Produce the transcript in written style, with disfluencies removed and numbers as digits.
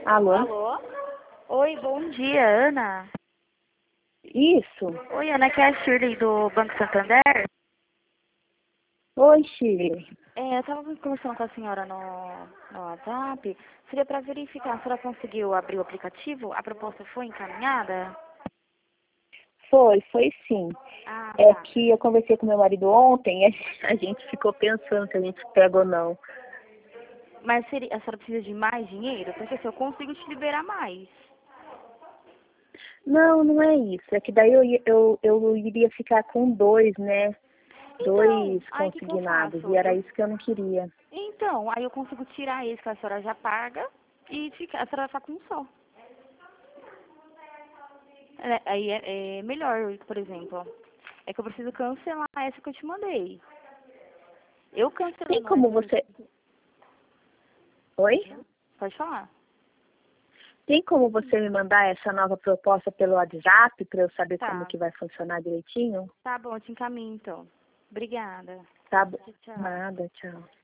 Alô? Alô? Oi, bom dia, Ana. Isso. Oi, Ana, aqui é a Shirley do Banco Santander. Oi, Shirley. Eu estava conversando com a senhora no WhatsApp. Seria para verificar, a senhora conseguiu abrir o aplicativo? A proposta foi encaminhada? Foi sim. Ah, É tá. que eu conversei com meu marido ontem e a gente ficou pensando se a gente pega ou não. Mas a senhora precisa de mais dinheiro? Porque se eu consigo te liberar mais. Não, não é isso. É que daí eu iria ficar com dois, né? Então, Dois aí o que que eu consignados. faço? E era isso que eu não queria. Então, aí eu consigo tirar esse que a senhora já paga e a senhora vai ficar com um só. Aí é melhor, por exemplo. É que eu preciso cancelar essa que eu te mandei. Eu Tem cancelando como essa que eu te... você. Oi? Pode falar. Tem como você me mandar essa nova proposta pelo WhatsApp para eu saber como Tá. que vai funcionar direitinho? Tá bom, eu te encaminho então. Obrigada. Tá bom. Tchau, tchau. Nada, tchau.